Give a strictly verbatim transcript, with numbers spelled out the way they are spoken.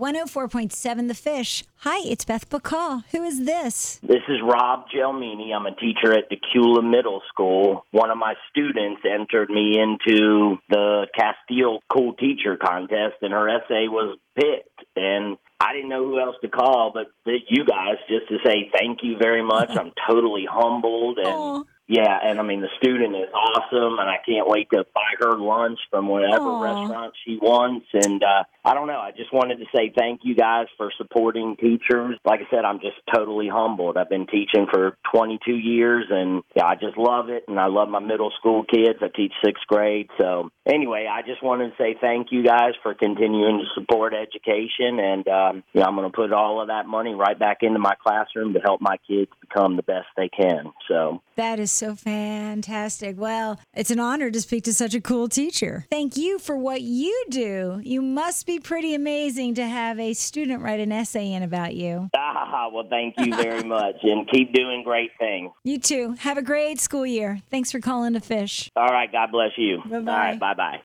one oh four point seven The Fish. Hi, it's Beth Bacall. Who is this? This is Rob Gelmini. I'm a teacher at Decula Middle School. One of my students entered me into the Castile Cool Teacher Contest, and her essay was picked. And I didn't know who else to call but you guys just to say thank you very much. I'm totally humbled. And Aw. yeah, and I mean, the student is awesome, and I can't wait to buy her lunch from whatever Aw. restaurant she wants. And uh, I don't know, I just wanted to say thank you guys for supporting teachers. Like I said, I'm just totally humbled. I've been teaching for twenty-two years, and yeah, I just love it, and I love my middle school kids. I teach sixth grade. So anyway, I just wanted to say thank you guys for continuing to support education, and um, yeah, I'm going to put all of that money right back into my classroom to help my kids become the best they can. So That is so fantastic. Well, it's an honor to speak to such a cool teacher. Thank you for what you do. You must be pretty amazing to have a student write an essay in about you. Ah, well, thank you very much, and keep doing great things. You too. Have a great school year. Thanks for calling to Fish. All right, God bless you. Bye-bye. All right, bye-bye.